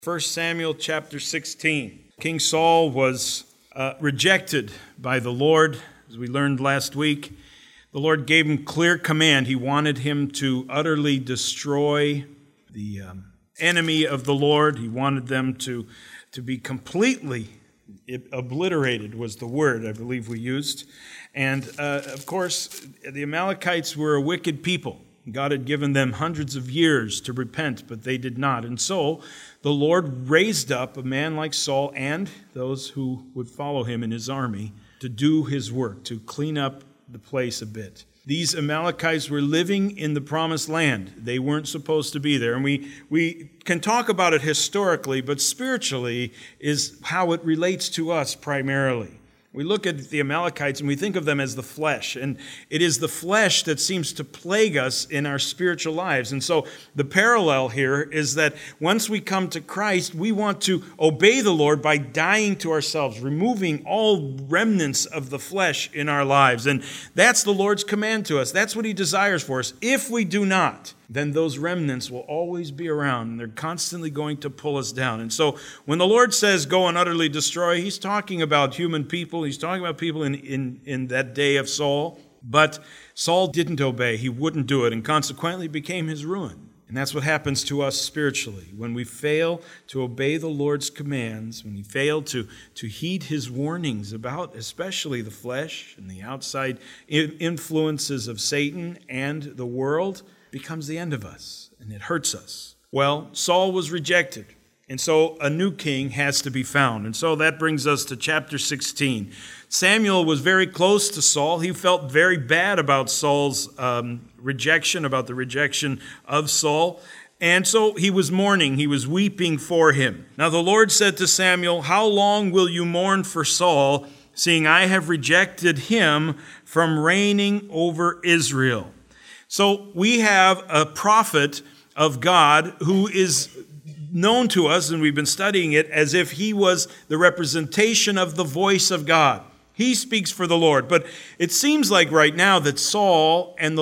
1 Samuel chapter 16. King Saul was rejected by the Lord, as we learned last week. The Lord gave him clear command. He wanted him to utterly destroy the enemy of the Lord. He wanted them to be completely obliterated, was the word I believe we used. And of course, the Amalekites were a wicked people. God had given them hundreds of years to repent, but they did not. And so the Lord raised up a man like Saul and those who would follow him in his army to do his work, to clean up the place a bit. These Amalekites were living in the promised land. They weren't supposed to be there. And we can talk about it historically, but spiritually is how it relates to us primarily. We look at the Amalekites and we think of them as the flesh, and it is the flesh that seems to plague us in our spiritual lives. And so the parallel here is that once we come to Christ, we want to obey the Lord by dying to ourselves, removing all remnants of the flesh in our lives. And that's the Lord's command to us. That's what He desires for us. If we do not, then those remnants will always be around, and they're constantly going to pull us down. And so when the Lord says, go and utterly destroy, He's talking about human people. He's talking about people in that day of Saul. But Saul didn't obey. He wouldn't do it, and consequently became his ruin. And that's what happens to us spiritually. When we fail to obey the Lord's commands, when we fail to heed His warnings about especially the flesh and the outside influences of Satan and the world, becomes the end of us, and it hurts us. Well, Saul was rejected, and so a new king has to be found. And so that brings us to chapter 16. Samuel was very close to Saul. He felt very bad about Saul's rejection, about the rejection of Saul. And so he was mourning, he was weeping for him. Now the Lord said to Samuel, "How long will you mourn for Saul, seeing I have rejected him from reigning over Israel?" So we have a prophet of God who is known to us, and we've been studying it, as if he was the representation of the voice of God. He speaks for the Lord. But it seems like right now that Samuel and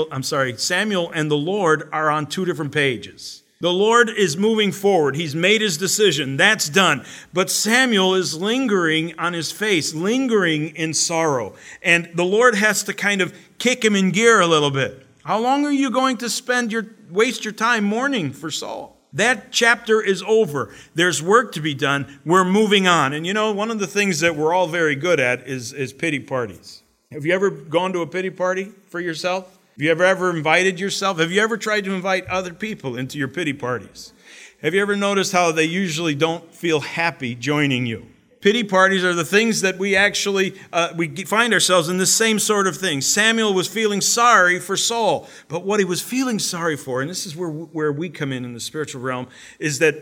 the Lord are on two different pages. The Lord is moving forward. He's made his decision. That's done. But Samuel is lingering on his face, lingering in sorrow. And the Lord has to kind of kick him in gear a little bit. How long are you going to waste your time mourning for Saul? That chapter is over. There's work to be done. We're moving on. And you know, one of the things that we're all very good at is pity parties. Have you ever gone to a pity party for yourself? Have you ever invited yourself? Have you ever tried to invite other people into your pity parties? Have you ever noticed how they usually don't feel happy joining you? Pity parties are the things that we actually, we find ourselves in the same sort of thing. Samuel was feeling sorry for Saul, but what he was feeling sorry for, and this is where we come in the spiritual realm, is that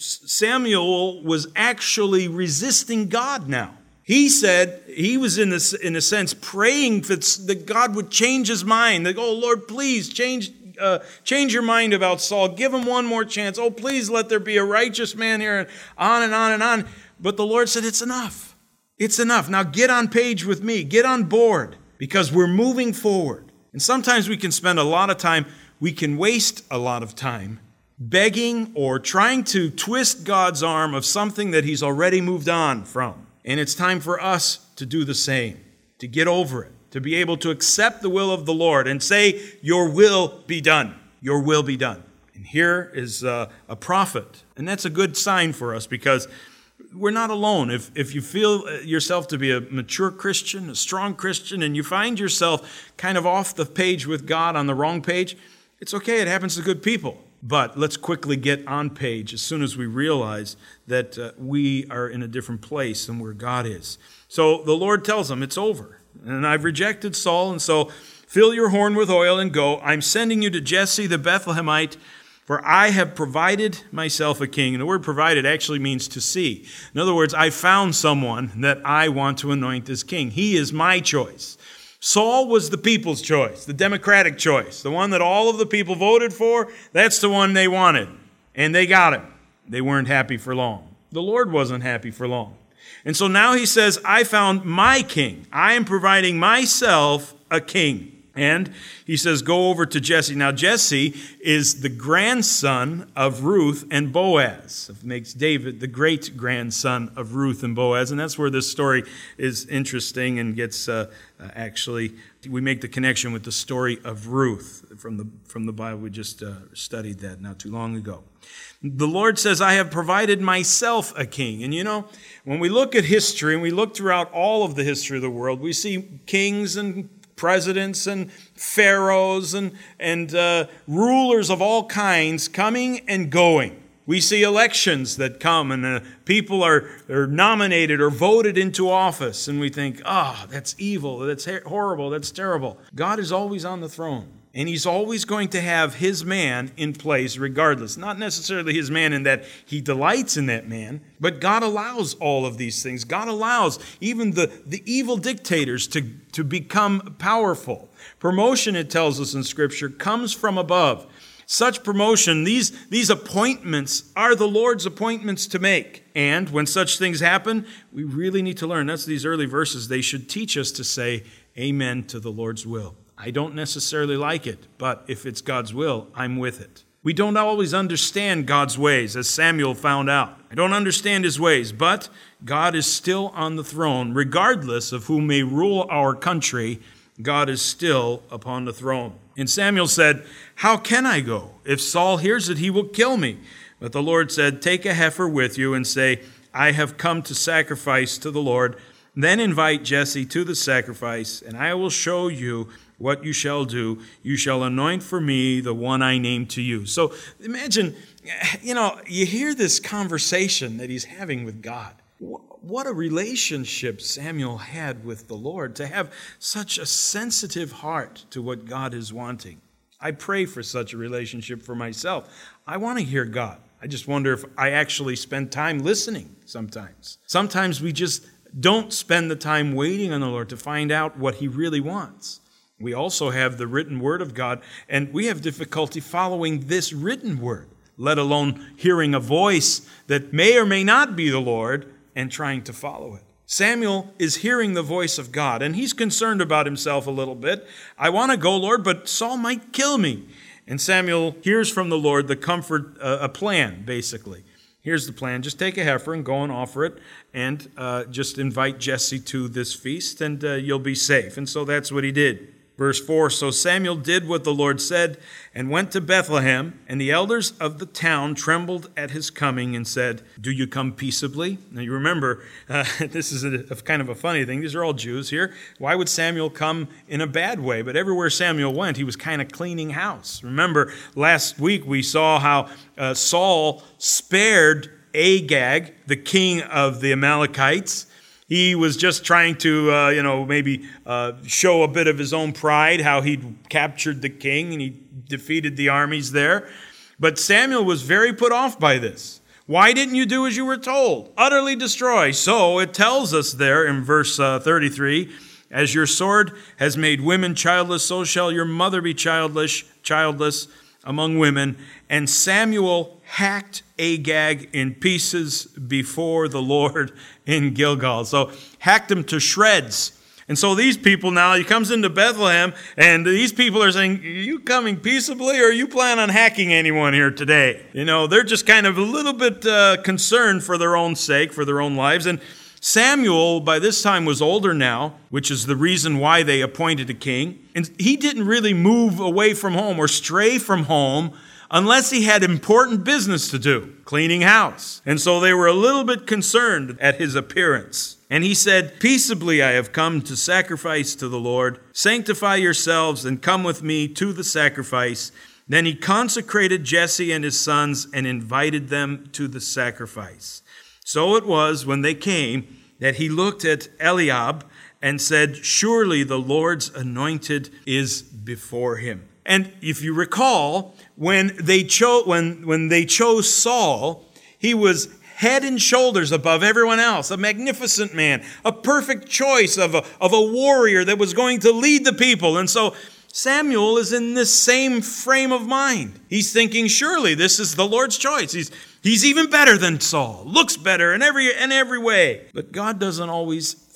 Samuel was actually resisting God now. He said, he was in a sense praying that God would change his mind. Like, oh Lord, please change your mind about Saul. Give him one more chance. Oh, please let there be a righteous man here, and on and on and on. But the Lord said, it's enough. It's enough. Now get on page with me. Get on board, because we're moving forward. And sometimes we can spend a lot of time, we can waste a lot of time begging or trying to twist God's arm of something that He's already moved on from. And it's time for us to do the same, to get over it, to be able to accept the will of the Lord and say, your will be done. Your will be done. And here is a prophet. And that's a good sign for us, because we're not alone. If you feel yourself to be a mature Christian, a strong Christian, and you find yourself kind of off the page with God, on the wrong page, it's okay. It happens to good people. But let's quickly get on page as soon as we realize that we are in a different place than where God is. So the Lord tells him, it's over. And I've rejected Saul, and so fill your horn with oil and go. I'm sending you to Jesse the Bethlehemite, for I have provided myself a king. And the word provided actually means to see. In other words, I found someone that I want to anoint as king. He is my choice. Saul was the people's choice, the democratic choice, the one that all of the people voted for. That's the one they wanted. And they got him. They weren't happy for long. The Lord wasn't happy for long. And so now he says, I found my king. I am providing myself a king. And he says, go over to Jesse. Now, Jesse is the grandson of Ruth and Boaz. It makes David the great-grandson of Ruth and Boaz. And that's where this story is interesting and gets, we make the connection with the story of Ruth from the Bible. We just studied that not too long ago. The Lord says, I have provided myself a king. And you know, when we look at history and we look throughout all of the history of the world, we see kings and presidents and pharaohs and rulers of all kinds coming and going. We see elections that come and people are nominated or voted into office. And we think, that's evil, that's horrible, that's terrible. God is always on the throne. And he's always going to have his man in place regardless. Not necessarily his man in that he delights in that man, but God allows all of these things. God allows even the evil dictators to become powerful. Promotion, it tells us in Scripture, comes from above. Such promotion, these appointments are the Lord's appointments to make. And when such things happen, we really need to learn. That's these early verses. They should teach us to say amen to the Lord's will. I don't necessarily like it, but if it's God's will, I'm with it. We don't always understand God's ways, as Samuel found out. I don't understand his ways, but God is still on the throne. Regardless of who may rule our country, God is still upon the throne. And Samuel said, how can I go? If Saul hears it, he will kill me. But the Lord said, take a heifer with you and say, I have come to sacrifice to the Lord. Then invite Jesse to the sacrifice, and I will show you what you shall do. You shall anoint for me the one I name to you. So imagine, you hear this conversation that he's having with God. What a relationship Samuel had with the Lord, to have such a sensitive heart to what God is wanting. I pray for such a relationship for myself. I want to hear God. I just wonder if I actually spend time listening sometimes. Sometimes we just don't spend the time waiting on the Lord to find out what he really wants. We also have the written word of God, and we have difficulty following this written word, let alone hearing a voice that may or may not be the Lord and trying to follow it. Samuel is hearing the voice of God, and he's concerned about himself a little bit. I want to go, Lord, but Saul might kill me. And Samuel hears from the Lord a plan, basically. Here's the plan. Just take a heifer and go and offer it, and just invite Jesse to this feast, and you'll be safe. And so that's what he did. Verse 4, so Samuel did what the Lord said and went to Bethlehem, and the elders of the town trembled at his coming and said, do you come peaceably? Now you remember, this is kind of a funny thing. These are all Jews here. Why would Samuel come in a bad way? But everywhere Samuel went, he was kind of cleaning house. Remember, last week we saw how Saul spared Agag, the king of the Amalekites. He was just trying to, maybe show a bit of his own pride, how he'd captured the king and he defeated the armies there. But Samuel was very put off by this. Why didn't you do as you were told? Utterly destroy. So it tells us there in verse 33, as your sword has made women childless, so shall your mother be childless among women. And Samuel hacked Agag in pieces before the Lord in Gilgal. So hacked him to shreds. And so these people now, he comes into Bethlehem, and these people are saying, are you coming peaceably, or are you planning on hacking anyone here today? They're just kind of a little bit concerned for their own sake, for their own lives. And Samuel, by this time, was older now, which is the reason why they appointed a king. And he didn't really move away from home or stray from home unless he had important business to do, cleaning house. And so they were a little bit concerned at his appearance. And he said, peaceably I have come to sacrifice to the Lord. Sanctify yourselves and come with me to the sacrifice. Then he consecrated Jesse and his sons and invited them to the sacrifice. So it was when they came that he looked at Eliab and said, surely the Lord's anointed is before him. And if you recall, when they chose Saul, he was head and shoulders above everyone else, a magnificent man, a perfect choice of a warrior that was going to lead the people. And so Samuel is in this same frame of mind. He's thinking, surely this is the Lord's choice. He's even better than Saul, looks better in every way. But God doesn't always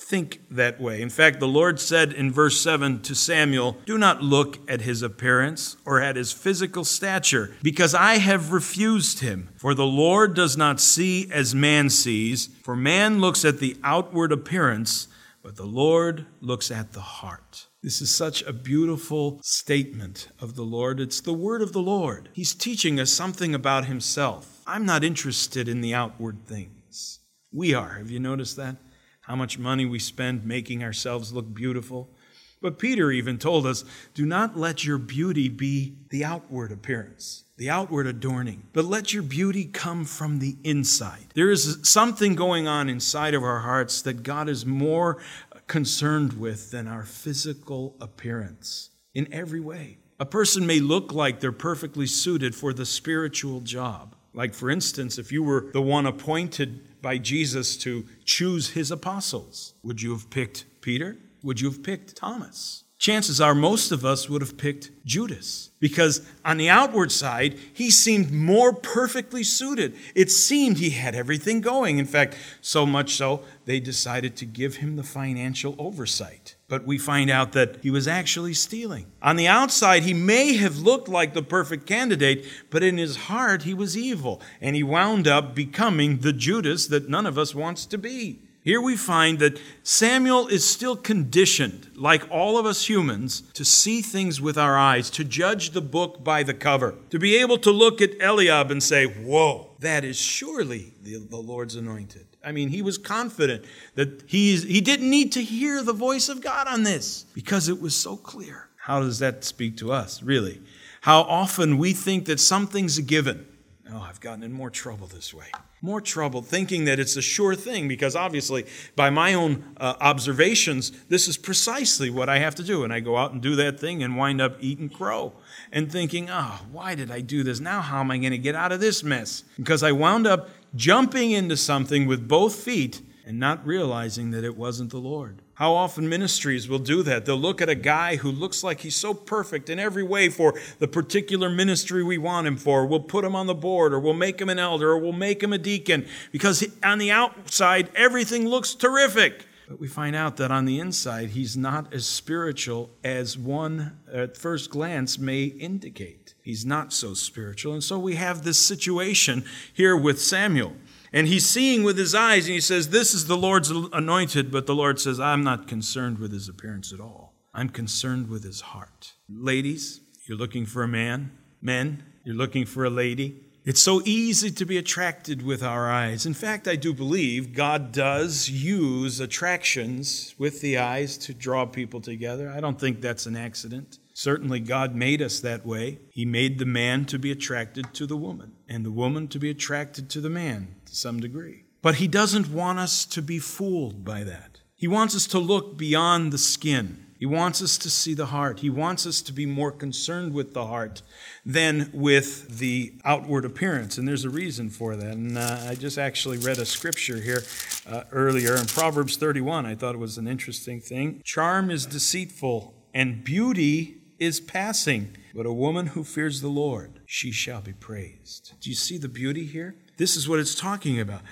think that way. In fact, the Lord said in verse 7 to Samuel, "Do not look at his appearance or at his physical stature, because I have refused him. For the Lord does not see as man sees, for man looks at the outward appearance, but the Lord looks at the heart." This is such a beautiful statement of the Lord. It's the word of the Lord. He's teaching us something about himself. I'm not interested in the outward things. We are. Have you noticed that? How much money we spend making ourselves look beautiful. But Peter even told us, do not let your beauty be the outward appearance, the outward adorning, but let your beauty come from the inside. There is something going on inside of our hearts that God is more concerned with than our physical appearance in every way. A person may look like they're perfectly suited for the spiritual job. Like, for instance, if you were the one appointed by Jesus to choose his apostles, would you have picked Peter? Would you have picked Thomas? Chances are most of us would have picked Judas, because on the outward side, he seemed more perfectly suited. It seemed he had everything going. In fact, so much so, they decided to give him the financial oversight. But we find out that he was actually stealing. On the outside, he may have looked like the perfect candidate, but in his heart, he was evil. And he wound up becoming the Judas that none of us wants to be. Here we find that Samuel is still conditioned, like all of us humans, to see things with our eyes, to judge the book by the cover, to be able to look at Eliab and say, whoa, that is surely the Lord's anointed. I mean, he was confident that he didn't need to hear the voice of God on this because it was so clear. How does that speak to us, really? How often we think that something's a given. Oh, I've gotten in more trouble this way. More trouble thinking that it's a sure thing, because obviously by my own observations, this is precisely what I have to do. And I go out and do that thing and wind up eating crow and thinking, why did I do this? Now how am I going to get out of this mess? Because I wound up jumping into something with both feet and not realizing that it wasn't the Lord. How often ministries will do that. They'll look at a guy who looks like he's so perfect in every way for the particular ministry we want him for. We'll put him on the board, or we'll make him an elder, or we'll make him a deacon, because on the outside, everything looks terrific. But we find out that on the inside, he's not as spiritual as one at first glance may indicate. He's not so spiritual. And so we have this situation here with Samuel. And he's seeing with his eyes, and he says, this is the Lord's anointed. But the Lord says, I'm not concerned with his appearance at all. I'm concerned with his heart. Ladies, you're looking for a man. Men, you're looking for a lady. It's so easy to be attracted with our eyes. In fact, I do believe God does use attractions with the eyes to draw people together. I don't think that's an accident. Certainly, God made us that way. He made the man to be attracted to the woman, and the woman to be attracted to the man to some degree. But he doesn't want us to be fooled by that. He wants us to look beyond the skin. He wants us to see the heart. He wants us to be more concerned with the heart than with the outward appearance. And there's a reason for that. And I just actually read a scripture here earlier in Proverbs 31. I thought it was an interesting thing. Charm is deceitful, and beauty is passing, but a woman who fears the Lord, she shall be praised. Do you see the beauty here? This is what it's talking about.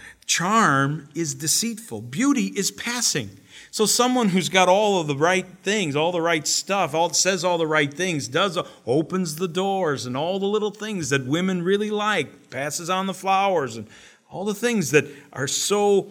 Charm is deceitful. Beauty is passing. So someone who's got all of the right things, all the right stuff, says all the right things, opens the doors and all the little things that women really like, passes on the flowers and all the things that are so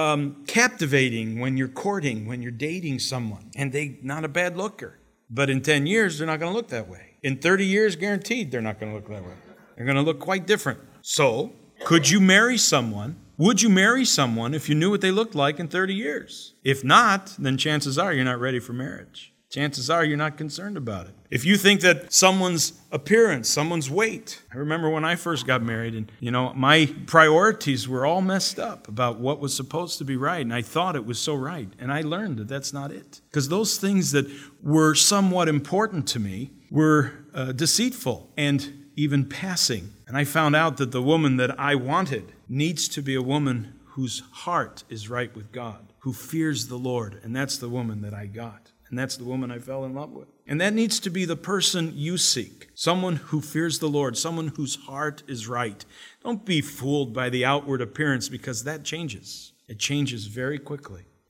captivating when you're courting, when you're dating someone. And they're not a bad looker. But in 10 years, they're not going to look that way. In 30 years, guaranteed, they're not going to look that way. They're going to look quite different. So, could you marry someone? Would you marry someone if you knew what they looked like in 30 years? If not, then chances are you're not ready for marriage. Chances are you're not concerned about it. If you think that someone's appearance, someone's weight. I remember when I first got married and, my priorities were all messed up about what was supposed to be right. And I thought it was so right. And I learned that that's not it. Because those things that were somewhat important to me were deceitful and even passing. And I found out that the woman that I wanted needs to be a woman whose heart is right with God, who fears the Lord. And that's the woman that I got. And that's the woman I fell in love with. And that needs to be the person you seek. Someone who fears the Lord. Someone whose heart is right. Don't be fooled by the outward appearance, because that changes. It changes very quickly.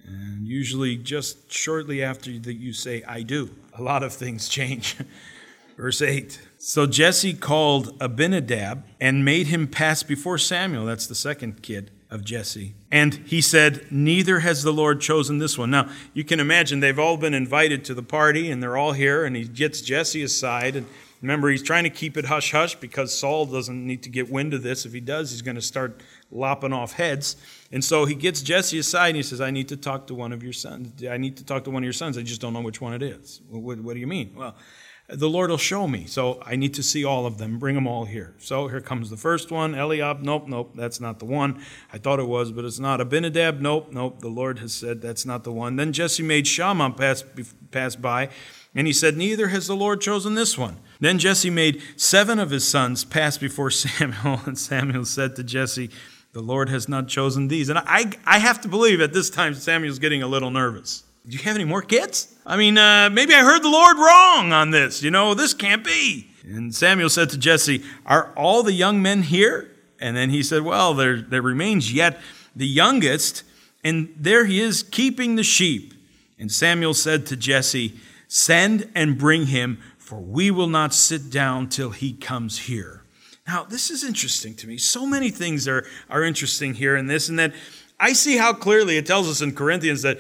And usually just shortly after that you say, I do, a lot of things change. Verse 8. So Jesse called Abinadab and made him pass before Samuel. That's the second kid of Jesse. And he said, neither has the Lord chosen this one. Now, you can imagine they've all been invited to the party and they're all here, and he gets Jesse aside. And remember, he's trying to keep it hush-hush because Saul doesn't need to get wind of this. If he does, he's going to start lopping off heads. And so he gets Jesse aside and he says, I need to talk to one of your sons. I need to talk to one of your sons. I just don't know which one it is. What do you mean? Well, the Lord will show me. So I need to see all of them. Bring them all here. So here comes the first one. Eliab, nope, that's not the one. I thought it was, but it's not. Abinadab, nope, the Lord has said that's not the one. Then Jesse made Shammah pass by, and he said, neither has the Lord chosen this one. Then Jesse made 7 of his sons pass before Samuel, and Samuel said to Jesse, the Lord has not chosen these. And I have to believe at this time Samuel's getting a little nervous. Do you have any more kids? I mean, maybe I heard the Lord wrong on this. This can't be. And Samuel said to Jesse, are all the young men here? And then he said, well, there remains yet the youngest, and there he is keeping the sheep. And Samuel said to Jesse, send and bring him, for we will not sit down till he comes here. Now, this is interesting to me. So many things are interesting here in this, and that I see how clearly it tells us in Corinthians that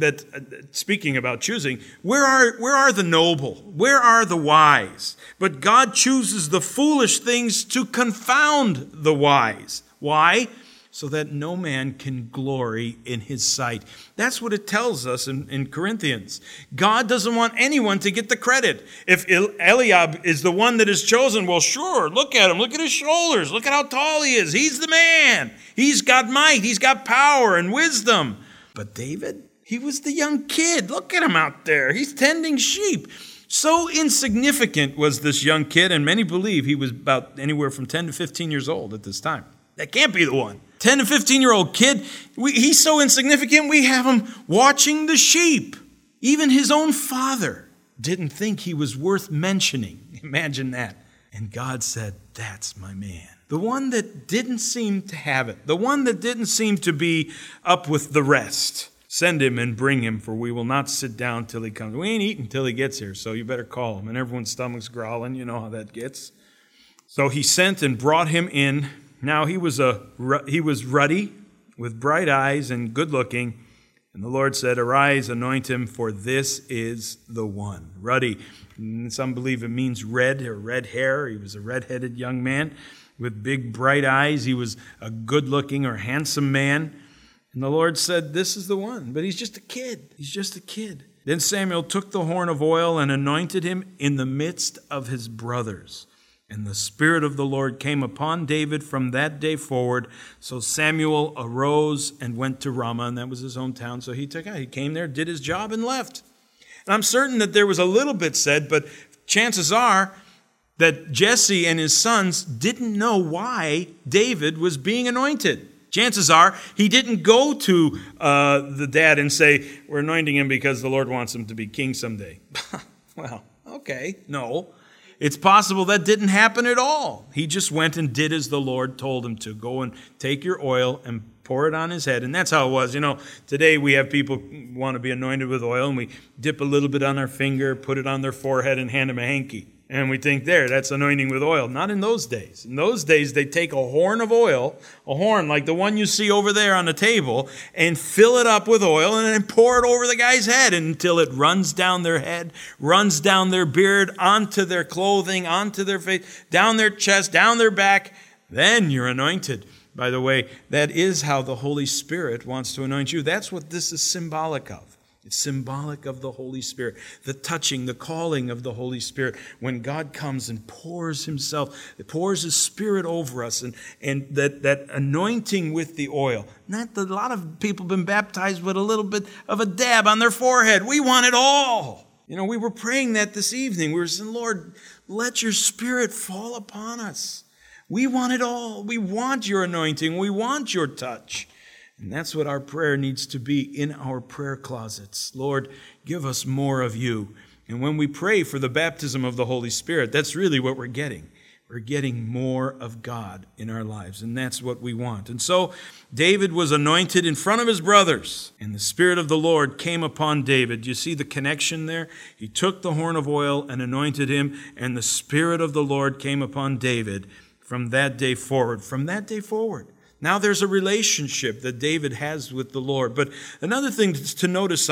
speaking about choosing, where are the noble? Where are the wise? But God chooses the foolish things to confound the wise. Why? So that no man can glory in his sight. That's what it tells us in Corinthians. God doesn't want anyone to get the credit. If Eliab is the one that is chosen, well, sure, look at him. Look at his shoulders. Look at how tall he is. He's the man. He's got might. He's got power and wisdom. But David, he was the young kid. Look at him out there. He's tending sheep. So insignificant was this young kid, and many believe he was about anywhere from 10 to 15 years old at this time. That can't be the one. 10 to 15-year-old kid, he's so insignificant, we have him watching the sheep. Even his own father didn't think he was worth mentioning. Imagine that. And God said, that's my man. The one that didn't seem to have it. The one that didn't seem to be up with the rest. Send him and bring him, for we will not sit down till he comes. We ain't eating till he gets here, so you better call him. And everyone's stomach's growling. You know how that gets. So he sent and brought him in. Now he was ruddy, with bright eyes and good looking. And the Lord said, arise, anoint him, for this is the one. Ruddy. Some believe it means red or red hair. He was a red-headed young man with big bright eyes. He was a good-looking or handsome man. And the Lord said, this is the one. But he's just a kid. He's just a kid. Then Samuel took the horn of oil and anointed him in the midst of his brothers. And the Spirit of the Lord came upon David from that day forward. So Samuel arose and went to Ramah, and that was his hometown. So he came there, did his job, and left. And I'm certain that there was a little bit said, but chances are that Jesse and his sons didn't know why David was being anointed. Chances are he didn't go to the dad and say, we're anointing him because the Lord wants him to be king someday. Well, okay, no. It's possible that didn't happen at all. He just went and did as the Lord told him to. Go and take your oil and pour it on his head. And that's how it was. Today we have people want to be anointed with oil, and we dip a little bit on our finger, put it on their forehead, and hand them a hanky. And we think, that's anointing with oil. Not in those days. In those days, they take a horn of oil, a horn like the one you see over there on the table, and fill it up with oil and then pour it over the guy's head until it runs down their head, runs down their beard, onto their clothing, onto their face, down their chest, down their back. Then you're anointed. By the way, that is how the Holy Spirit wants to anoint you. That's what this is symbolic of. It's symbolic of the Holy Spirit, the touching, the calling of the Holy Spirit. When God comes and pours His Spirit over us, and that anointing with the oil. A lot of people have been baptized with a little bit of a dab on their forehead. We want it all. We were praying that this evening. We were saying, Lord, let your Spirit fall upon us. We want it all. We want your anointing. We want your touch. And that's what our prayer needs to be in our prayer closets. Lord, give us more of you. And when we pray for the baptism of the Holy Spirit, that's really what we're getting. We're getting more of God in our lives, and that's what we want. And so David was anointed in front of his brothers, and the Spirit of the Lord came upon David. You see the connection there? He took the horn of oil and anointed him, and the Spirit of the Lord came upon David from that day forward. From that day forward. Now there's a relationship that David has with the Lord. But another thing to notice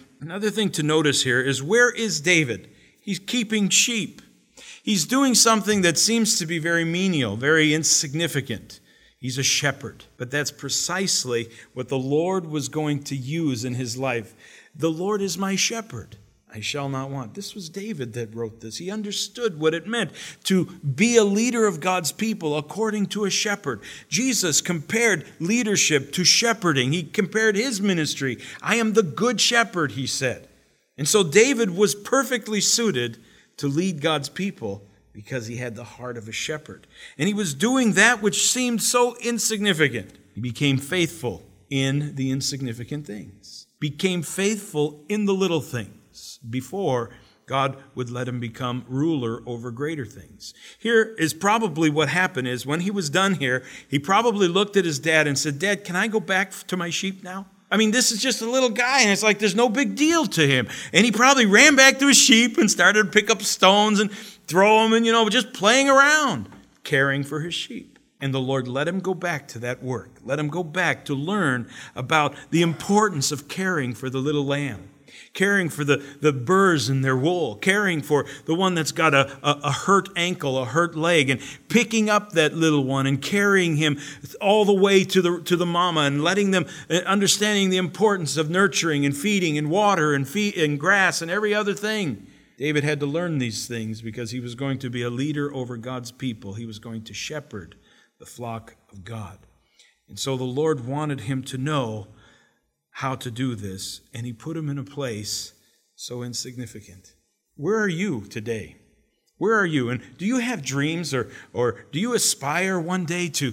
here is, where is David? He's keeping sheep. He's doing something that seems to be very menial, very insignificant. He's a shepherd. But that's precisely what the Lord was going to use in his life. The Lord is my shepherd. I shall not want. This was David that wrote this. He understood what it meant to be a leader of God's people according to a shepherd. Jesus compared leadership to shepherding. He compared his ministry. I am the good shepherd, he said. And so David was perfectly suited to lead God's people because he had the heart of a shepherd. And he was doing that which seemed so insignificant. He became faithful in the insignificant things. Became faithful in the little things before God would let him become ruler over greater things. Here is probably what happened is, when he was done here, he probably looked at his dad and said, "Dad, can I go back to my sheep now? I mean, this is just a little guy, and it's like there's no big deal to him." And he probably ran back to his sheep and started to pick up stones and throw them and, just playing around, caring for his sheep. And the Lord let him go back to that work. Let him go back to learn about the importance of caring for the little lamb, caring for the burrs in their wool, caring for the one that's got a hurt ankle, a hurt leg, and picking up that little one and carrying him all the way to the mama, and letting them, understanding the importance of nurturing and feeding and water and grass and every other thing. David had to learn these things because he was going to be a leader over God's people. He was going to shepherd the flock of God. And so the Lord wanted him to know how to do this, and he put him in a place so insignificant. Where are you today? Where are you? And do you have dreams, or do you aspire one day to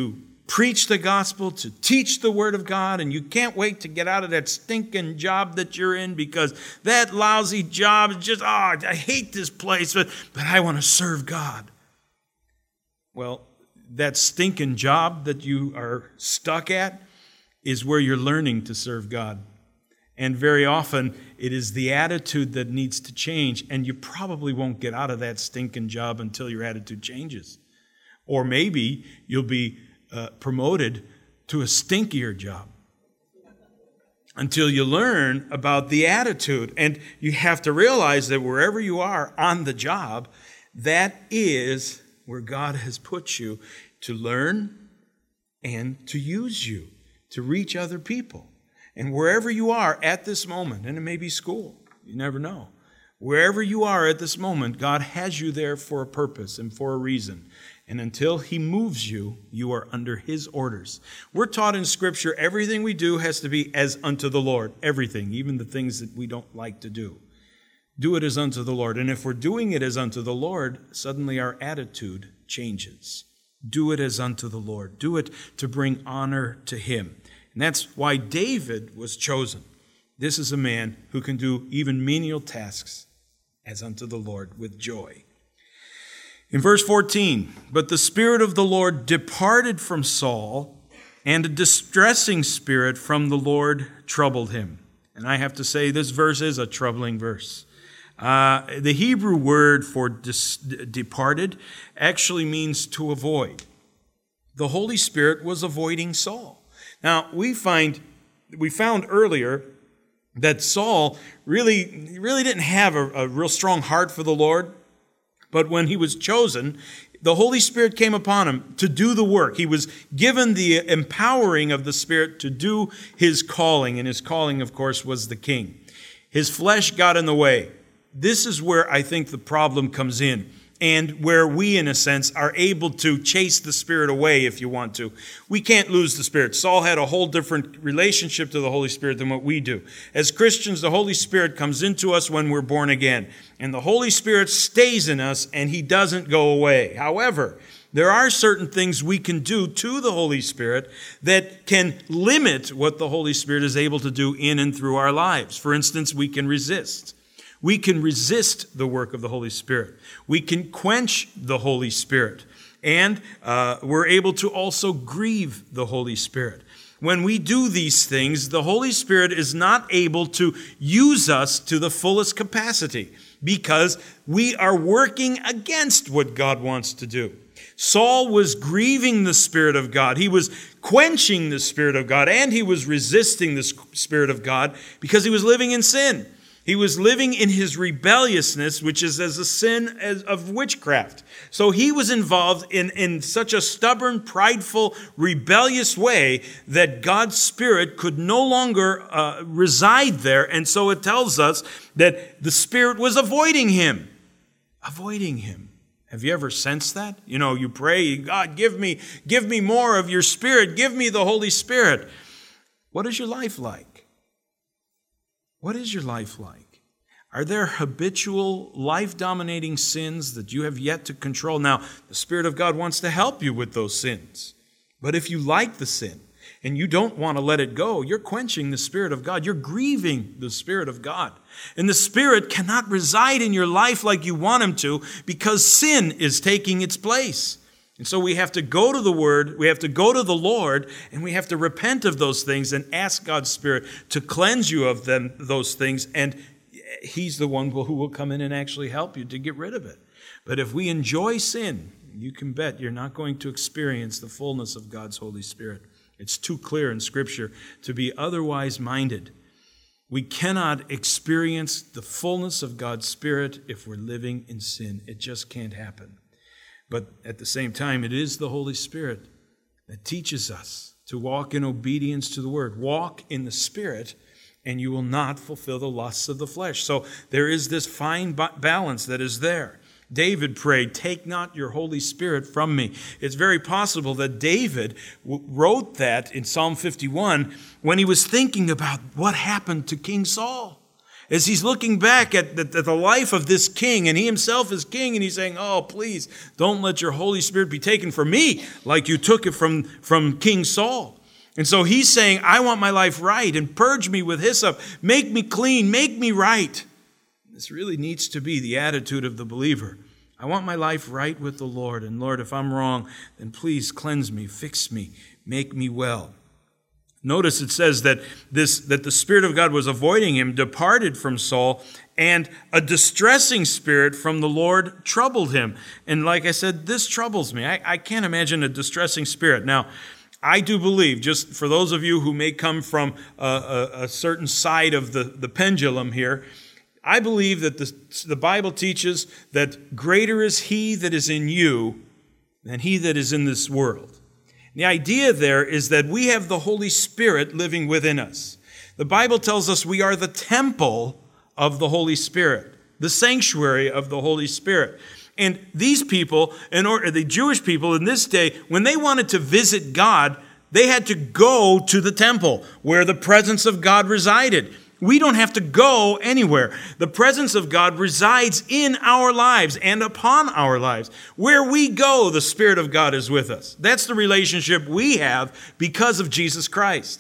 preach the gospel, to teach the word of God, and you can't wait to get out of that stinking job that you're in because that lousy job is just, I hate this place, but I want to serve God? Well, that stinking job that you are stuck at is where you're learning to serve God. And very often, it is the attitude that needs to change, and you probably won't get out of that stinking job until your attitude changes. Or maybe you'll be promoted to a stinkier job until you learn about the attitude. And you have to realize that wherever you are on the job, that is where God has put you to learn and to use you to reach other people. And wherever you are at this moment, and it may be school, you never know. Wherever you are at this moment, God has you there for a purpose and for a reason. And until he moves you, you are under his orders. We're taught in Scripture everything we do has to be as unto the Lord. Everything, even the things that we don't like to do. Do it as unto the Lord. And if we're doing it as unto the Lord, suddenly our attitude changes. Do it as unto the Lord. Do it to bring honor to him. And that's why David was chosen. This is a man who can do even menial tasks as unto the Lord with joy. In verse 14, but the Spirit of the Lord departed from Saul, and a distressing spirit from the Lord troubled him. And I have to say, this verse is a troubling verse. The Hebrew word for departed actually means to avoid. The Holy Spirit was avoiding Saul. Now, we found earlier that Saul really didn't have a real strong heart for the Lord. But when he was chosen, the Holy Spirit came upon him to do the work. He was given the empowering of the Spirit to do his calling. And his calling, of course, was the king. His flesh got in the way. This is where I think the problem comes in, and where we, in a sense, are able to chase the Spirit away if you want to. We can't lose the Spirit. Saul had a whole different relationship to the Holy Spirit than what we do. As Christians, the Holy Spirit comes into us when we're born again. And the Holy Spirit stays in us, and he doesn't go away. However, there are certain things we can do to the Holy Spirit that can limit what the Holy Spirit is able to do in and through our lives. For instance, we can resist. We can resist the work of the Holy Spirit. We can quench the Holy Spirit. And we're able to also grieve the Holy Spirit. When we do these things, the Holy Spirit is not able to use us to the fullest capacity because we are working against what God wants to do. Saul was grieving the Spirit of God. He was quenching the Spirit of God, and he was resisting the Spirit of God because he was living in sin. He was living in his rebelliousness, which is as a sin of witchcraft. So he was involved in such a stubborn, prideful, rebellious way that God's Spirit could no longer reside there. And so it tells us that the Spirit was avoiding him. Avoiding him. Have you ever sensed that? You know, you pray, God, give me more of your Spirit. Give me the Holy Spirit. What is your life like? What is your life like? Are there habitual, life-dominating sins that you have yet to control? Now, the Spirit of God wants to help you with those sins. But if you like the sin and you don't want to let it go, you're quenching the Spirit of God. You're grieving the Spirit of God. And the Spirit cannot reside in your life like you want Him to because sin is taking its place. And so we have to go to the Word, we have to go to the Lord, and we have to repent of those things and ask God's Spirit to cleanse you of those things, and He's the one who will come in and actually help you to get rid of it. But if we enjoy sin, you can bet you're not going to experience the fullness of God's Holy Spirit. It's too clear in Scripture to be otherwise minded. We cannot experience the fullness of God's Spirit if we're living in sin. It just can't happen. But at the same time, it is the Holy Spirit that teaches us to walk in obedience to the Word. Walk in the Spirit, and you will not fulfill the lusts of the flesh. So there is this fine balance that is there. David prayed, "Take not your Holy Spirit from me." It's very possible that David wrote that in Psalm 51 when he was thinking about what happened to King Saul. As he's looking back at the life of this king, and he himself is king, and he's saying, "Oh, please, don't let your Holy Spirit be taken from me like you took it from King Saul." And so he's saying, "I want my life right, and purge me with hyssop. Make me clean, make me right." This really needs to be the attitude of the believer. I want my life right with the Lord, and Lord, if I'm wrong, then please cleanse me, fix me, make me well. Notice it says that the Spirit of God was avoiding him, departed from Saul, and a distressing spirit from the Lord troubled him. And like I said, this troubles me. I can't imagine a distressing spirit. Now, I do believe, just for those of you who may come from a certain side of the pendulum here, I believe that the Bible teaches that greater is He that is in you than he that is in this world. The idea there is that we have the Holy Spirit living within us. The Bible tells us we are the temple of the Holy Spirit, the sanctuary of the Holy Spirit. And these people, the Jewish people in this day, when they wanted to visit God, they had to go to the temple where the presence of God resided. We don't have to go anywhere. The presence of God resides in our lives and upon our lives. Where we go, the Spirit of God is with us. That's the relationship we have because of Jesus Christ.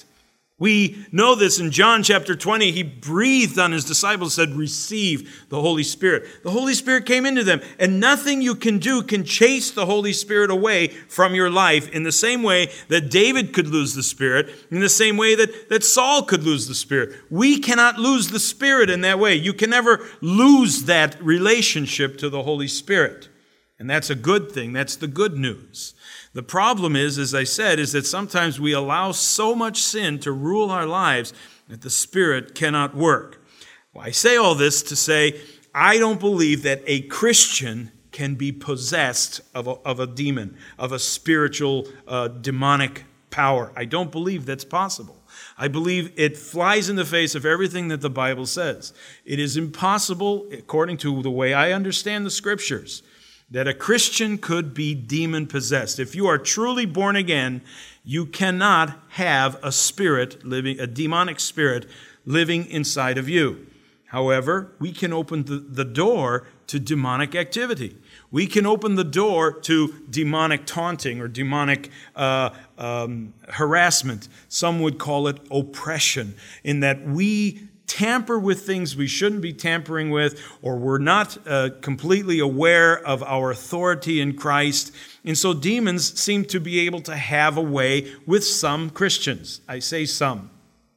We know this in John chapter 20. He breathed on his disciples, said, "Receive the Holy Spirit." The Holy Spirit came into them, and nothing you can do can chase the Holy Spirit away from your life in the same way that David could lose the Spirit, in the same way that Saul could lose the Spirit. We cannot lose the Spirit in that way. You can never lose that relationship to the Holy Spirit. And that's a good thing. That's the good news. The problem is, as I said, is that sometimes we allow so much sin to rule our lives that the Spirit cannot work. Well, I say all this to say, I don't believe that a Christian can be possessed of a demon, of a spiritual demonic power. I don't believe that's possible. I believe it flies in the face of everything that the Bible says. It is impossible, according to the way I understand the Scriptures, that a Christian could be demon-possessed. If you are truly born again, you cannot have a demonic spirit living inside of you. However, we can open the door to demonic activity. We can open the door to demonic taunting or demonic harassment. Some would call it oppression, in that we tamper with things we shouldn't be tampering with, or we're not completely aware of our authority in Christ. And so demons seem to be able to have a way with some Christians. I say some.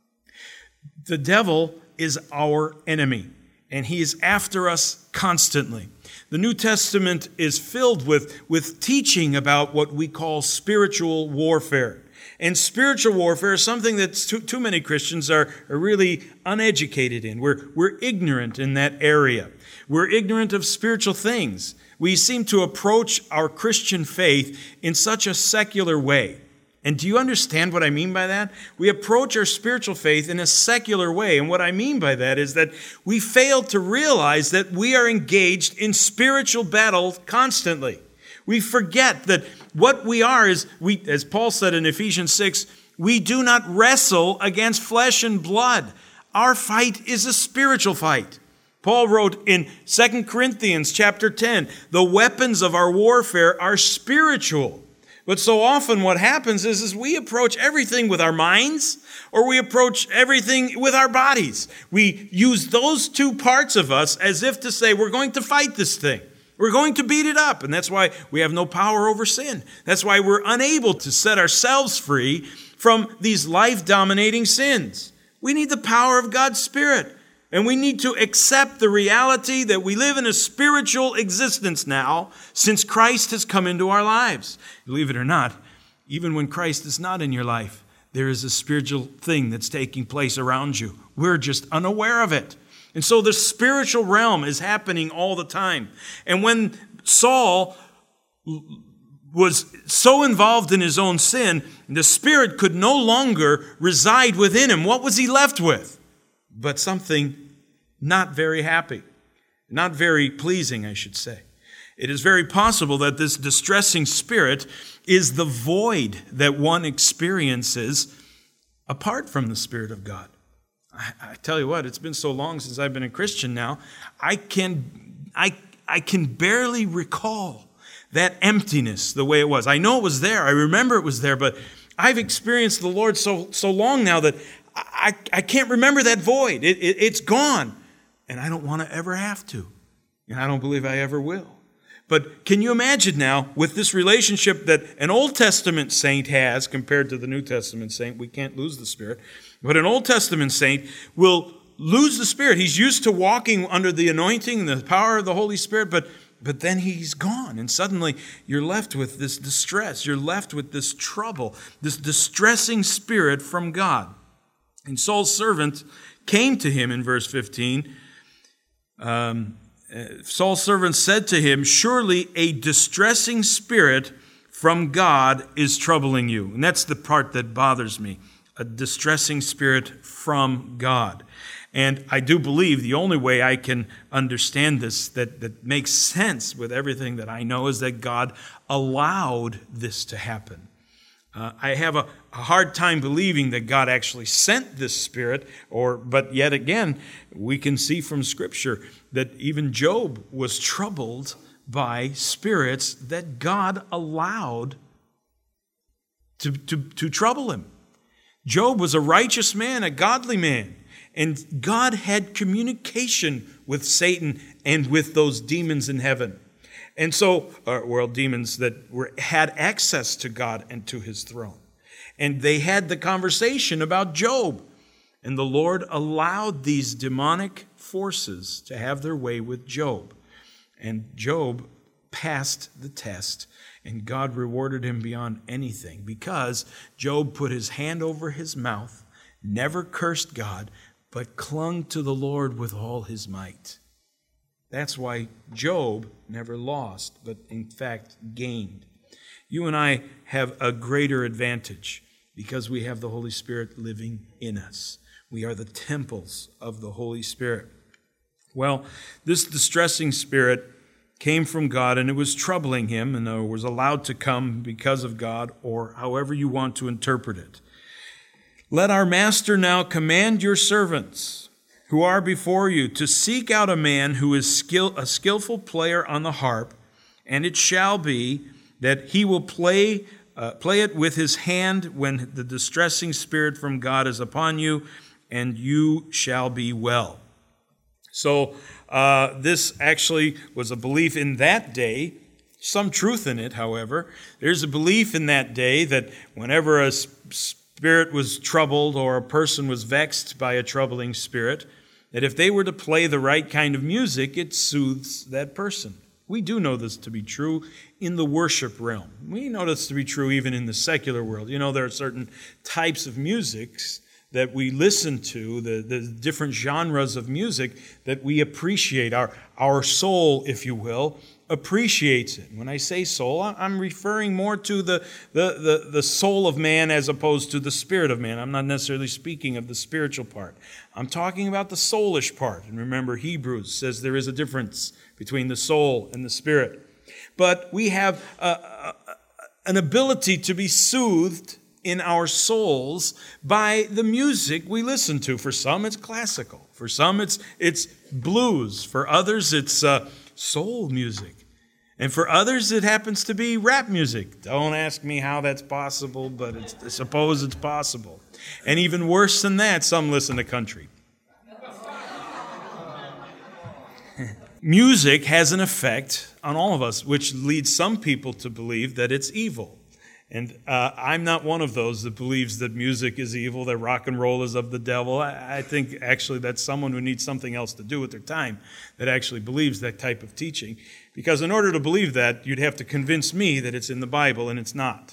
The devil is our enemy, and he is after us constantly. The New Testament is filled with teaching about what we call spiritual warfare. And spiritual warfare is something that too many Christians are really uneducated in. We're ignorant in that area. We're ignorant of spiritual things. We seem to approach our Christian faith in such a secular way. And do you understand what I mean by that? We approach our spiritual faith in a secular way. And what I mean by that is that we fail to realize that we are engaged in spiritual battle constantly. We forget that what we are is, as Paul said in Ephesians 6, we do not wrestle against flesh and blood. Our fight is a spiritual fight. Paul wrote in 2 Corinthians chapter 10, the weapons of our warfare are spiritual. But so often what happens is we approach everything with our minds, or we approach everything with our bodies. We use those two parts of us as if to say, we're going to fight this thing. We're going to beat it up. And that's why we have no power over sin. That's why we're unable to set ourselves free from these life-dominating sins. We need the power of God's Spirit. And we need to accept the reality that we live in a spiritual existence now since Christ has come into our lives. Believe it or not, even when Christ is not in your life, there is a spiritual thing that's taking place around you. We're just unaware of it. And so the spiritual realm is happening all the time. And when Saul was so involved in his own sin, the Spirit could no longer reside within him. What was he left with? But something not very happy, not very pleasing, I should say. It is very possible that this distressing spirit is the void that one experiences apart from the Spirit of God. I tell you what, it's been so long since I've been a Christian now, I can barely recall that emptiness the way it was. I know it was there. I remember it was there, but I've experienced the Lord so long now that I can't remember that void. It's gone. And I don't want to ever have to. And I don't believe I ever will. But can you imagine now, with this relationship that an Old Testament saint has compared to the New Testament saint, we can't lose the Spirit, but an Old Testament saint will lose the Spirit. He's used to walking under the anointing and the power of the Holy Spirit, but then he's gone. And suddenly you're left with this distress. You're left with this trouble, this distressing spirit from God. And Saul's servant came to him in verse 15. Saul's servant said to him, surely a distressing spirit from God is troubling you. And that's the part that bothers me, a distressing spirit from God. And I do believe the only way I can understand this, that makes sense with everything that I know, is that God allowed this to happen. I have a hard time believing that God actually sent this spirit, but yet again, we can see from Scripture that even Job was troubled by spirits that God allowed to trouble him. Job was a righteous man, a godly man, and God had communication with Satan and with those demons in heaven. And so, demons that had access to God and to his throne. And they had the conversation about Job. And the Lord allowed these demonic forces to have their way with Job. And Job passed the test. And God rewarded him beyond anything, because Job put his hand over his mouth, never cursed God, but clung to the Lord with all his might. That's why Job never lost, but in fact gained. You and I have a greater advantage because we have the Holy Spirit living in us. We are the temples of the Holy Spirit. Well, this distressing spirit came from God, and it was troubling him, and it was allowed to come because of God, or however you want to interpret it. Let our master now command your servants who are before you to seek out a man who is a skillful player on the harp, and it shall be that he will play it with his hand when the distressing spirit from God is upon you, and you shall be well. So this actually was a belief in that day. Some truth in it, however. There's a belief in that day that whenever a spirit was troubled or a person was vexed by a troubling spirit, that if they were to play the right kind of music, it soothes that person. We do know this to be true in the worship realm. We know this to be true even in the secular world. You know, there are certain types of musics that we listen to, the different genres of music that we appreciate. Our soul, if you will, appreciates it. When I say soul, I'm referring more to the soul of man as opposed to the spirit of man. I'm not necessarily speaking of the spiritual part. I'm talking about the soulish part. And remember, Hebrews says there is a difference between the soul and the spirit. But we have an ability to be soothed in our souls by the music we listen to. For some, it's classical. For some, it's blues. For others, it's soul music. And for others, it happens to be rap music. Don't ask me how that's possible, but I suppose it's possible. And even worse than that, some listen to country. Music has an effect on all of us, which leads some people to believe that it's evil. And I'm not one of those that believes that music is evil, that rock and roll is of the devil. I think actually that's someone who needs something else to do with their time that actually believes that type of teaching. Because in order to believe that, you'd have to convince me that it's in the Bible, and it's not.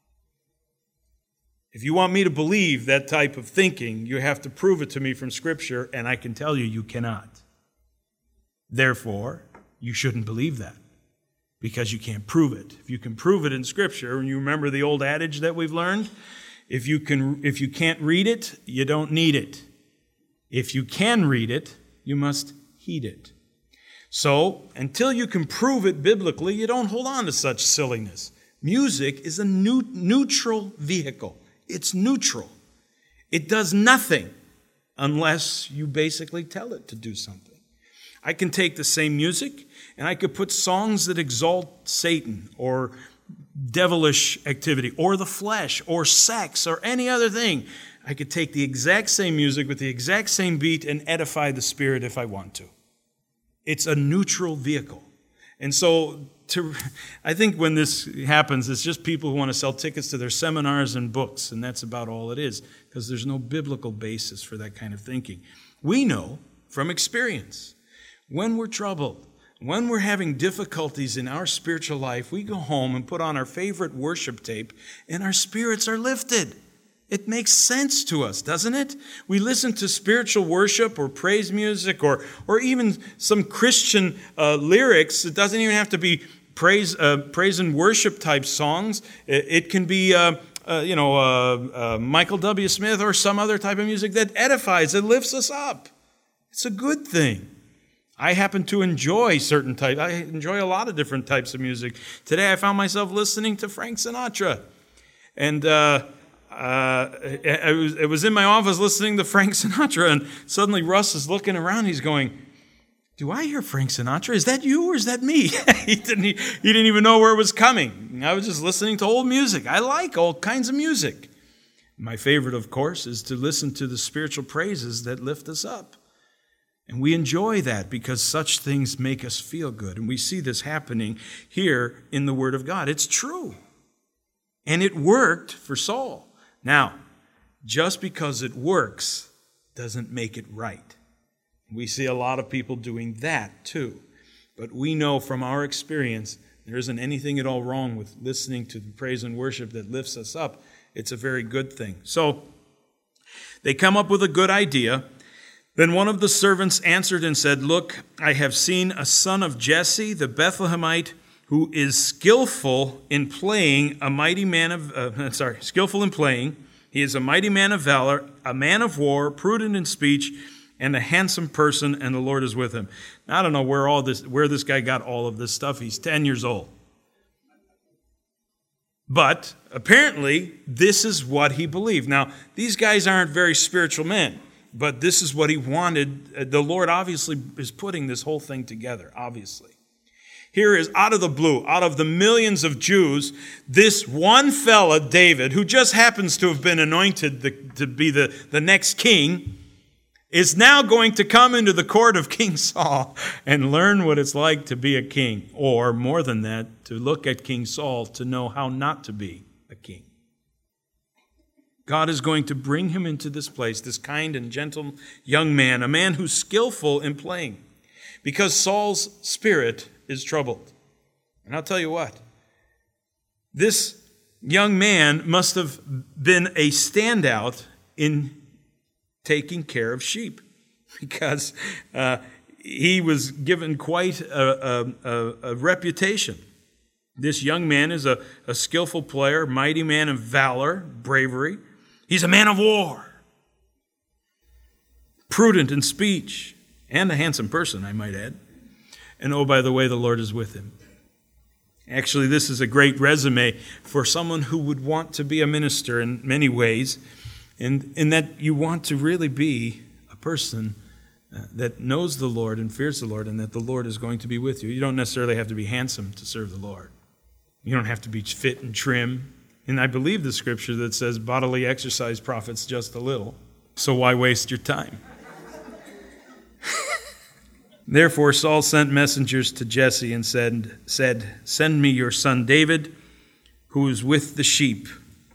If you want me to believe that type of thinking, you have to prove it to me from Scripture, and I can tell you, you cannot. Therefore, you shouldn't believe that, because you can't prove it. If you can prove it in Scripture, and you remember the old adage that we've learned, if you can't read it, you don't need it. If you can read it, you must heed it. So, until you can prove it biblically, you don't hold on to such silliness. Music is a neutral vehicle. It's neutral. It does nothing unless you basically tell it to do something. I can take the same music and I could put songs that exalt Satan or devilish activity or the flesh or sex or any other thing. I could take the exact same music with the exact same beat and edify the spirit if I want to. It's a neutral vehicle. And so I think when this happens, it's just people who want to sell tickets to their seminars and books, and that's about all it is, because there's no biblical basis for that kind of thinking. We know from experience, when we're troubled, when we're having difficulties in our spiritual life, we go home and put on our favorite worship tape, and our spirits are lifted. It makes sense to us, doesn't it? We listen to spiritual worship or praise music or even some Christian lyrics. It doesn't even have to be praise and worship type songs. It can be Michael W. Smith or some other type of music that edifies, that lifts us up. It's a good thing. I happen to enjoy certain types. I enjoy a lot of different types of music. Today I found myself listening to Frank Sinatra. And it was in my office listening to Frank Sinatra, and suddenly Russ is looking around. He's going, "Do I hear Frank Sinatra? Is that you or is that me?" He didn't even know where it was coming. I was just listening to old music. I like all kinds of music. My favorite, of course, is to listen to the spiritual praises that lift us up. And we enjoy that because such things make us feel good. And we see this happening here in the Word of God. It's true. And it worked for Saul. Now, just because it works doesn't make it right. We see a lot of people doing that too. But we know from our experience there isn't anything at all wrong with listening to the praise and worship that lifts us up. It's a very good thing. So they come up with a good idea. Then one of the servants answered and said, "Look, I have seen a son of Jesse, the Bethlehemite, who is skillful in playing, skillful in playing. He is a mighty man of valor, a man of war, prudent in speech, and a handsome person, and the Lord is with him." Now, I don't know where this guy got all of this stuff. He's 10 years old. But apparently, this is what he believed. Now, these guys aren't very spiritual men. But this is what he wanted. The Lord obviously is putting this whole thing together, obviously. Here is out of the blue, out of the millions of Jews, this one fella, David, who just happens to have been anointed to be the next king, is now going to come into the court of King Saul and learn what it's like to be a king. Or, more than that, to look at King Saul to know how not to be a king. God is going to bring him into this place, this kind and gentle young man, a man who's skillful in playing, because Saul's spirit is troubled. And I'll tell you what, this young man must have been a standout in taking care of sheep, because he was given quite a reputation. This young man is a skillful player, mighty man of valor, bravery. He's a man of war, prudent in speech, and a handsome person, I might add. And oh, by the way, the Lord is with him. Actually, this is a great resume for someone who would want to be a minister in many ways, and in that you want to really be a person that knows the Lord and fears the Lord, and that the Lord is going to be with you. You don't necessarily have to be handsome to serve the Lord. You don't have to be fit and trim. And I believe the scripture that says bodily exercise profits just a little. So why waste your time? Therefore Saul sent messengers to Jesse and said, "Send me your son David, who is with the sheep."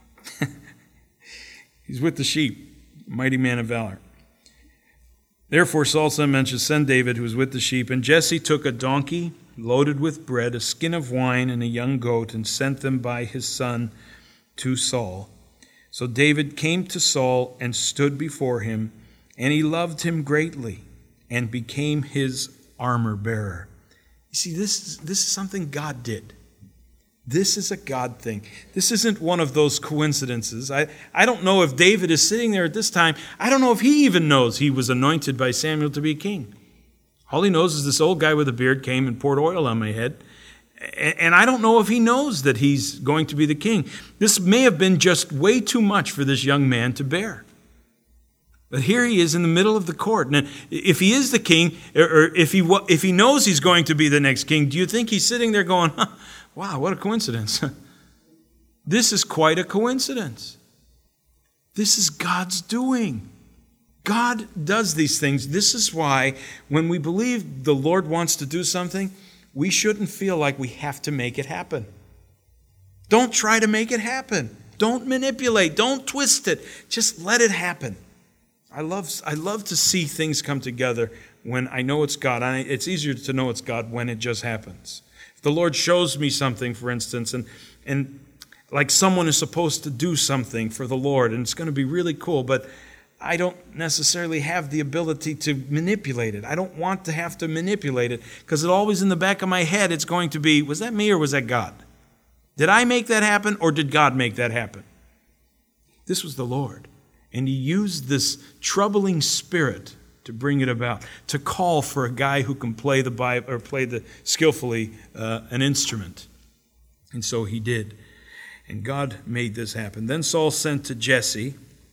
He's with the sheep, mighty man of valor. Therefore Saul sent messengers, "Send David, who is with the sheep." And Jesse took a donkey loaded with bread, a skin of wine, and a young goat, and sent them by his son to Saul. So David came to Saul and stood before him, and he loved him greatly and became his armor bearer. You see, this is something God did. This is a God thing. This isn't one of those coincidences. I don't know if David is sitting there at this time. I don't know if he even knows he was anointed by Samuel to be king. All he knows is this old guy with a beard came and poured oil on my head. And I don't know if he knows that he's going to be the king. This may have been just way too much for this young man to bear. But here he is in the middle of the court. And if he is the king, or if he knows he's going to be the next king, do you think he's sitting there going, wow, what a coincidence. This is quite a coincidence. This is God's doing. God does these things. This is why when we believe the Lord wants to do something, we shouldn't feel like we have to make it happen. Don't try to make it happen. Don't manipulate. Don't twist it. Just let it happen. I love to see things come together when I know it's God. It's easier to know it's God when it just happens. If the Lord shows me something, for instance, and like someone is supposed to do something for the Lord, and it's going to be really cool, but I don't necessarily have the ability to manipulate it. I don't want to have to manipulate it, because it always in the back of my head, it's going to be, was that me or was that God? Did I make that happen or did God make that happen? This was the Lord. And he used this troubling spirit to bring it about, to call for a guy who can play the Bible or play skillfully an instrument. And so he did. And God made this happen. Then Saul sent to Jesse,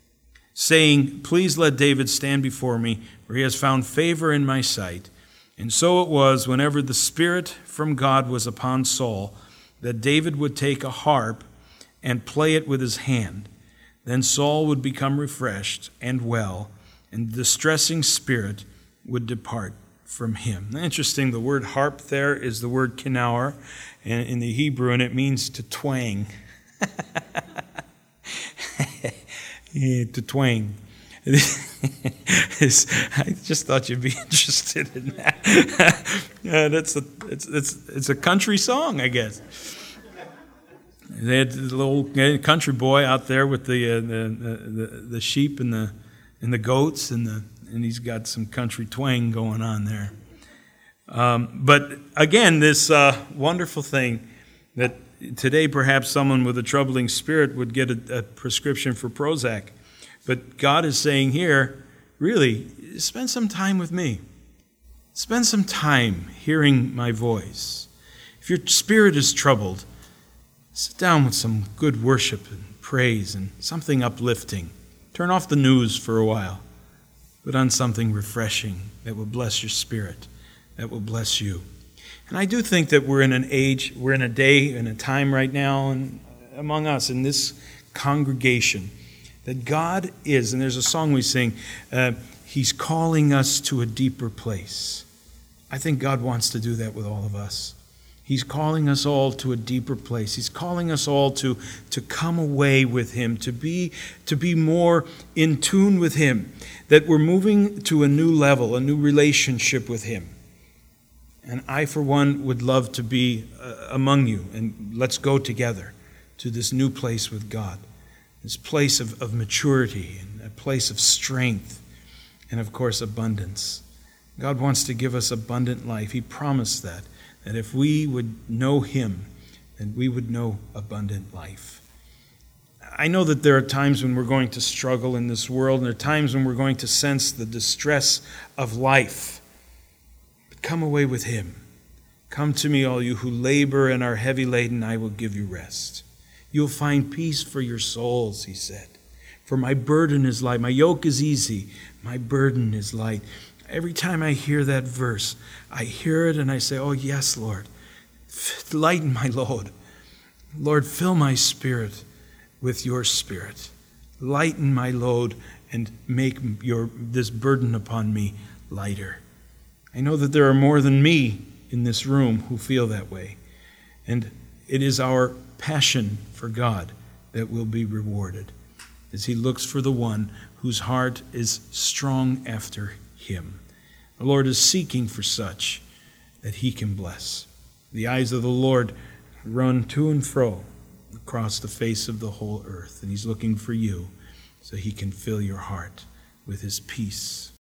saying, "Please let David stand before me, for he has found favor in my sight." And so it was, whenever the Spirit from God was upon Saul, that David would take a harp and play it with his hand. Then Saul would become refreshed and well, and the distressing spirit would depart from him. Interesting, the word harp there is the word kinaur in the Hebrew, and it means to twang. To twang. I just thought you'd be interested in that. It's a country song, I guess. They had the little country boy out there with the sheep and the goats, and he's got some country twang going on there. But again, this wonderful thing that today perhaps someone with a troubling spirit would get a prescription for Prozac. But God is saying here, really, spend some time with me. Spend some time hearing my voice. If your spirit is troubled, sit down with some good worship and praise and something uplifting. Turn off the news for a while. Put on something refreshing that will bless your spirit, that will bless you. And I do think that we're in an age, we're in a day, in a time right now, and among us in this congregation, that God is, and there's a song we sing, He's calling us to a deeper place. I think God wants to do that with all of us. He's calling us all to a deeper place. He's calling us all to come away with Him, to be more in tune with Him, that we're moving to a new level, a new relationship with Him. And I, for one, would love to be among you, and let's go together to this new place with God, this place of maturity and a place of strength and, of course, abundance. God wants to give us abundant life. He promised that if we would know Him, then we would know abundant life. I know that there are times when we're going to struggle in this world, and there are times when we're going to sense the distress of life. But come away with Him. Come to me, all you who labor and are heavy laden, I will give you rest. You'll find peace for your souls, He said. For my burden is light. My yoke is easy. My burden is light. Every time I hear that verse, I hear it and I say, oh, yes, Lord, lighten my load. Lord, fill my spirit with your spirit. Lighten my load and make this burden upon me lighter. I know that there are more than me in this room who feel that way. And it is our passion for God that will be rewarded as He looks for the one whose heart is strong after Him. The Lord is seeking for such that He can bless. The eyes of the Lord run to and fro across the face of the whole earth, and He's looking for you so He can fill your heart with His peace.